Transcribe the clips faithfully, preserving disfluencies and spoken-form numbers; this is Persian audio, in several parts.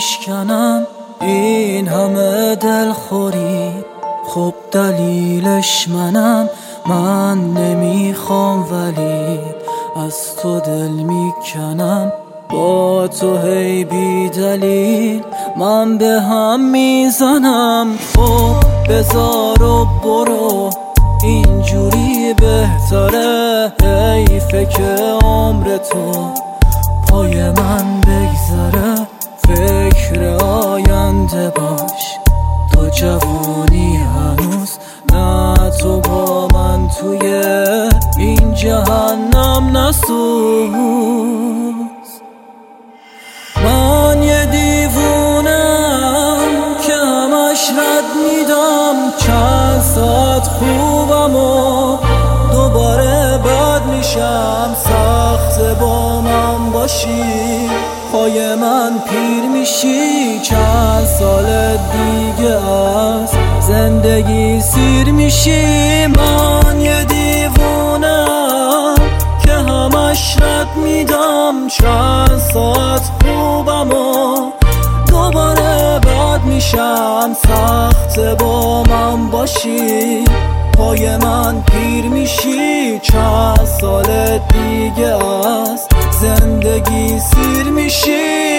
میشکنم این همه دلخوری، خب دلیلش منم. من نمیخوام ولی از تو دل میکنم، با تو هی بی دلیل من به هم میزنم. خب بذار و برو اینجوری بهتره، حیفه که عمر تو پای من بگذره. فکر آینده باش، تو جوانی هنوز، نه تو با من توی این جهنم نسوز. من یه دیوونم که همش رد میدم، چند ساعت خوبم و دوباره بد میشم. سخت با من باشی، پای من پیر میشی، چند سال دیگه از زندگی سیر میشی. من یه دیوونم که همش رد میدم، چند ساعت خوبم و دوباره بد میشم. سخت با من باشی، پای من پیر میشی، چند سال دیگه از زندگی سیر میشی.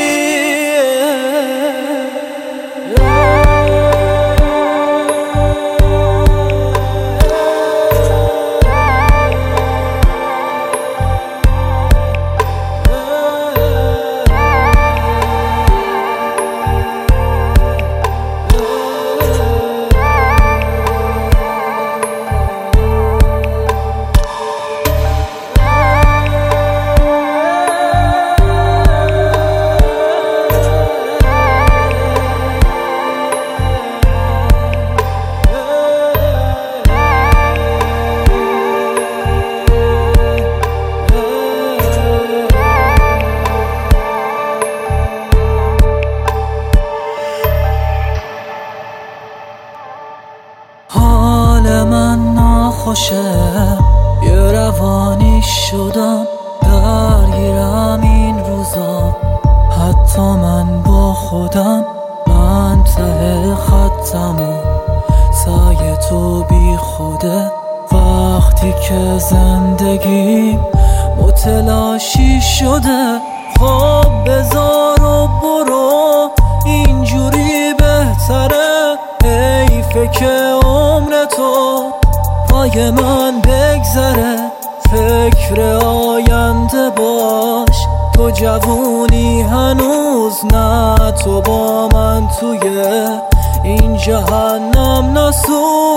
حال من ناخوشه، یه روانی شدم، درگیرم این روزا. حتی من با خودم، من ته خطم و سعی تو بی خوده. وقتی که زندگی متلاشی شده، خب بذار و برو اینجوری بهتره. حیفه که عمر تو پای من بگذره. فکر آینده باش، تو جوونی هنوز، نه تو با من توی این جهنم نسوز.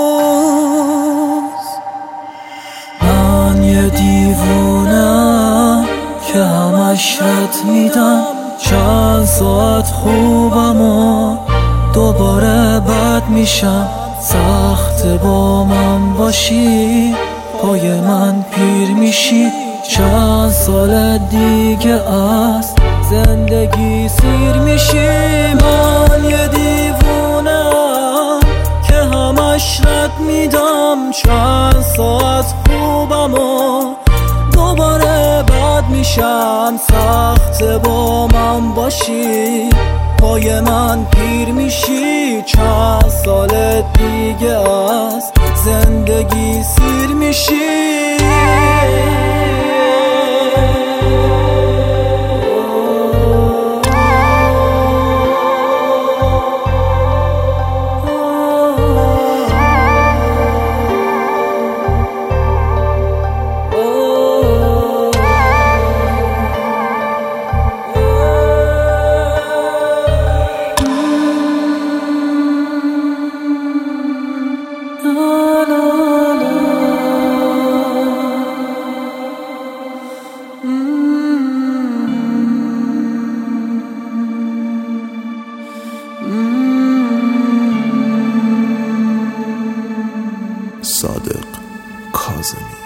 من یه دیوونم که همش رد میدم، چند ساعت خوبم و دوباره بد میشم. سخت با من باشی، پای من پیر میشی، چند سال دیگه از زندگی سیر میشی. من یه دیوونم که همش رد میدم، چند ساعت خوبم و دوباره بد میشم. سخت با من باشی، پای من پیر میشی، چند سال دیگه از زندگی سیر میشی. صادق کاظمی.